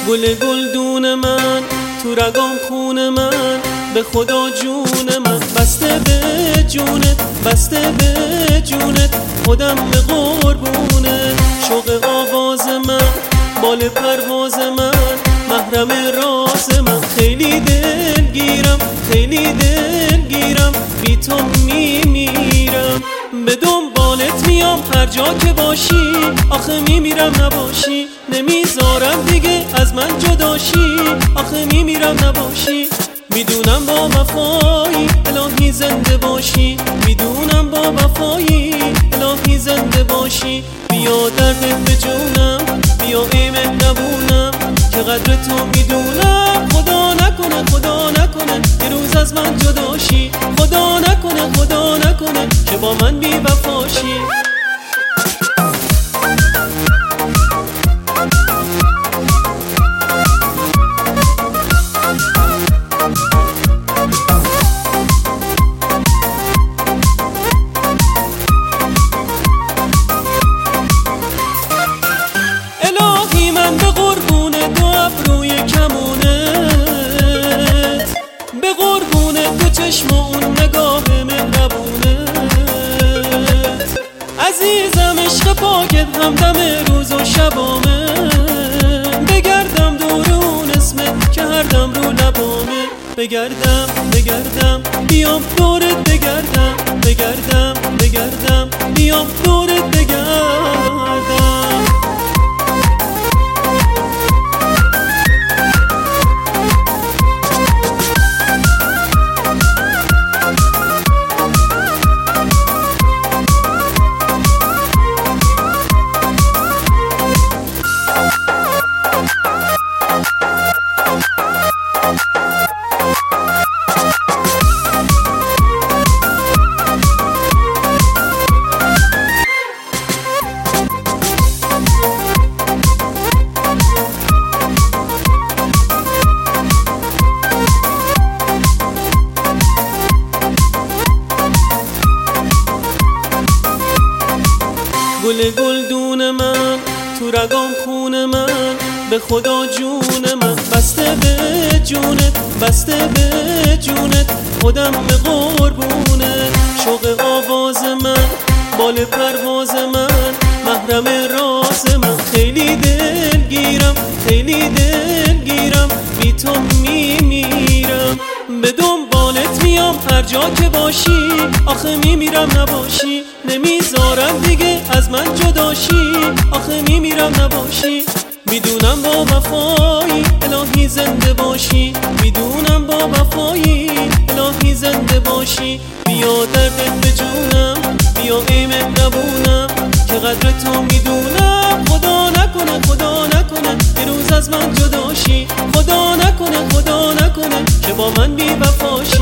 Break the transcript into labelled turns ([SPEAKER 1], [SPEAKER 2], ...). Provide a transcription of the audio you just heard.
[SPEAKER 1] گل گلدون من تو رگام خون من، به خدا جون من بسته به جونت، بسته به جونت، خودم به قربونت. شوق آواز من، بال پرواز من، محرم راز من، خیلی دلگیرم، خیلی دلگیرم، بی تو میمیرم. به دنبالت میام هر جا که باشی، آخه میمیرم نباشی، نمیذارم دیگه از من جداشی، آخه میمیرم نباشی. میدونم با وفایی الهی زنده باشی، میدونم با وفایی الهی زنده باشی. بیا دردت به جونم، بیا ای مهربونم، که قدر تو میدونم. خدا نکنه، خدا نکنه یه روز از من جداشی، خدا نکنه، خدا نکنه که با من بی وفاشی. الهی من به قربون دو ابروی کمونت، به قربون دو چشم و اون نگاه مهربونت. عزیزم عشق پاکت همدم روز و شبامه، بگردم دور اون اسمت که هر دم رو لبامه. بگردم بگردم بیام دورت، بگردم بگردم بگردم بیام دورت، بگردم. گل گلدون من تو رگام خون من، به خدا جون من بسته به جونت، بسته به جونت، خودم به قربونت. شوق آواز من، بال پرواز من، محرم راز من، خیلی دلگیرم، خیلی دلگیرم، بی تو میمیرم. به دنبالت میام هر جا که باشی، آخه میمیرم نباشی، نمیذارم دیگه از من جداشی، آخه میمیرم نباشی. میدونم با وفایی الهی زنده باشی، میدونم با وفایی الهی زنده باشی. بیا دردت به جونم، بیا ای مهربونم، که قدر تو میدونم. خدا نکنه، خدا نکنه یه روز از من جداشی، خدا نکنه، خدا نکنه که با من بی وفاشی.